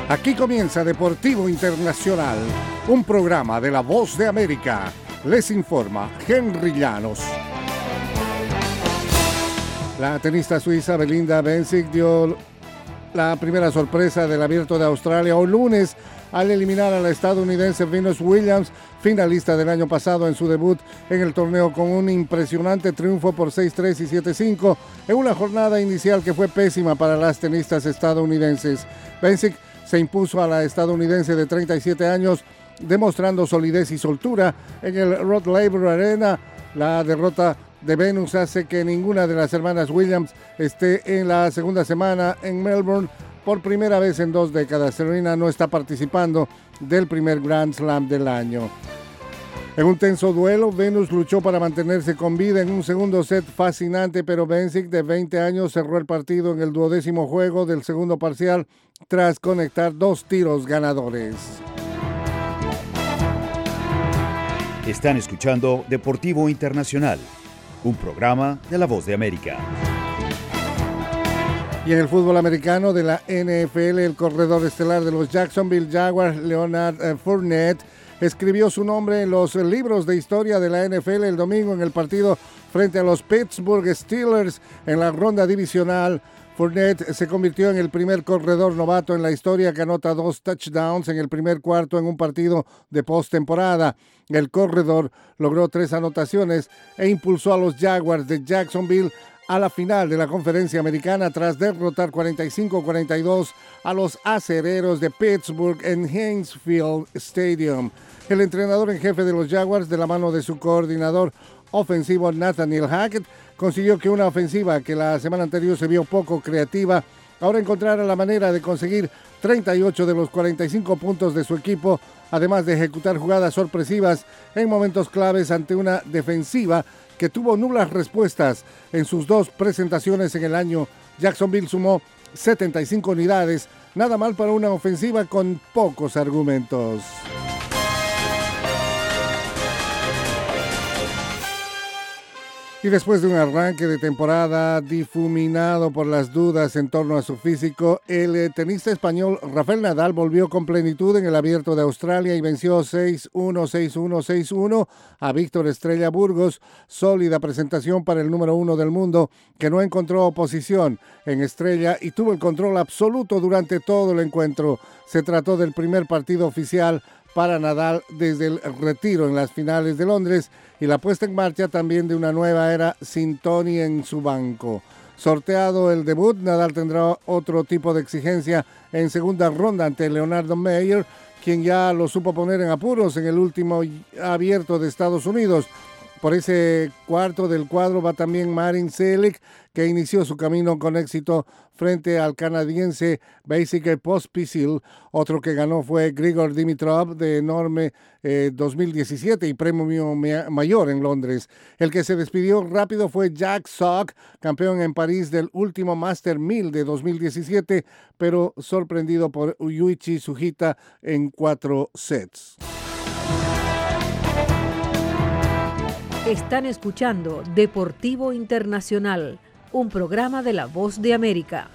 Aquí comienza Deportivo Internacional, un programa de La Voz de América. Les informa Henry Llanos. La tenista suiza Belinda Bencic dio la primera sorpresa del Abierto de Australia hoy lunes al eliminar a la estadounidense Venus Williams, finalista del año pasado en su debut en el torneo, con un impresionante triunfo por 6-3 y 7-5 en una jornada inicial que fue pésima para las tenistas estadounidenses. Bencic se impuso a la estadounidense de 37 años, demostrando solidez y soltura en el Rod Laver Arena. La derrota de Venus hace que ninguna de las hermanas Williams esté en la segunda semana en Melbourne por primera vez en 2 décadas. Serena no está participando del primer Grand Slam del año. En un tenso duelo, Venus luchó para mantenerse con vida en un segundo set fascinante, pero Bencic, de 20 años, cerró el partido en el 12º juego del segundo parcial tras conectar 2 tiros ganadores. Están escuchando Deportivo Internacional, un programa de La Voz de América. Y en el fútbol americano de la NFL, el corredor estelar de los Jacksonville Jaguars, Leonard Fournette, escribió su nombre en los libros de historia de la NFL el domingo en el partido frente a los Pittsburgh Steelers en la ronda divisional. Fournette se convirtió en el primer corredor novato en la historia que anota 2 touchdowns en el primer cuarto en un partido de postemporada. El corredor logró 3 anotaciones e impulsó a los Jaguars de Jacksonville a la final de la conferencia americana tras derrotar 45-42 a los acereros de Pittsburgh en Heinz Field Stadium. El entrenador en jefe de los Jaguars, de la mano de su coordinador ofensivo Nathaniel Hackett, consiguió que una ofensiva que la semana anterior se vio poco creativa ahora encontrara la manera de conseguir 38 de los 45 puntos de su equipo, además de ejecutar jugadas sorpresivas en momentos claves ante una defensiva que tuvo nulas respuestas en sus 2 presentaciones en el año. Jacksonville sumó 75 unidades, nada mal para una ofensiva con pocos argumentos. Y después de un arranque de temporada difuminado por las dudas en torno a su físico, el tenista español Rafael Nadal volvió con plenitud en el Abierto de Australia y venció 6-1, 6-1, 6-1 a Víctor Estrella Burgos. Sólida presentación para el número 1 del mundo, que no encontró oposición en Estrella y tuvo el control absoluto durante todo el encuentro. Se trató del primer partido oficial para Nadal desde el retiro en las finales de Londres y la puesta en marcha también de una nueva era sin Tony en su banco. Sorteado el debut, Nadal tendrá otro tipo de exigencia en segunda ronda ante Leonardo Mayer, quien ya lo supo poner en apuros en el último Abierto de Estados Unidos. Por ese cuarto del cuadro va también Marin Cilic, que inició su camino con éxito frente al canadiense Vasily Pospisil. Otro que ganó fue Grigor Dimitrov, de enorme 2017 y premio mayor en Londres. El que se despidió rápido fue Jack Sock, campeón en París del último Master 1000 de 2017, pero sorprendido por Yuichi Sugita en 4 sets. Están escuchando Deportivo Internacional, un programa de La Voz de América.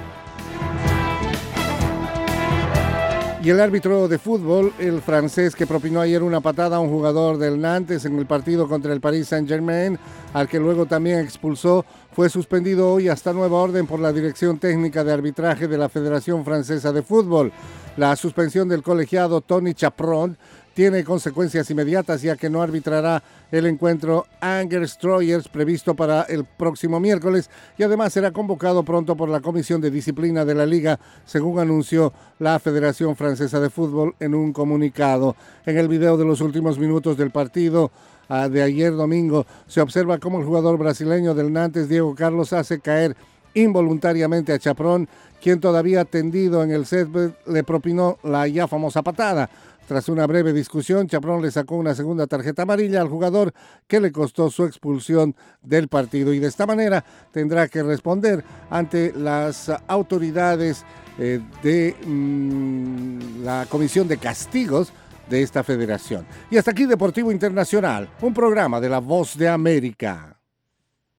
Y el árbitro de fútbol, el francés que propinó ayer una patada a un jugador del Nantes en el partido contra el Paris Saint-Germain, al que luego también expulsó, fue suspendido hoy hasta nueva orden por la Dirección Técnica de Arbitraje de la Federación Francesa de Fútbol. La suspensión del colegiado Tony Chaperon tiene consecuencias inmediatas, ya que no arbitrará el encuentro Angers-Troyes previsto para el próximo miércoles y además será convocado pronto por la Comisión de Disciplina de la Liga, según anunció la Federación Francesa de Fútbol en un comunicado. En el video de los últimos minutos del partido de ayer domingo se observa cómo el jugador brasileño del Nantes, Diego Carlos, hace caer involuntariamente a Chaperon, quien todavía tendido en el césped le propinó la ya famosa patada. Tras una breve discusión, Chaperon le sacó una segunda tarjeta amarilla al jugador, que le costó su expulsión del partido, y de esta manera tendrá que responder ante las autoridades de la Comisión de Castigos de esta federación. Y hasta aquí Deportivo Internacional, un programa de La Voz de América.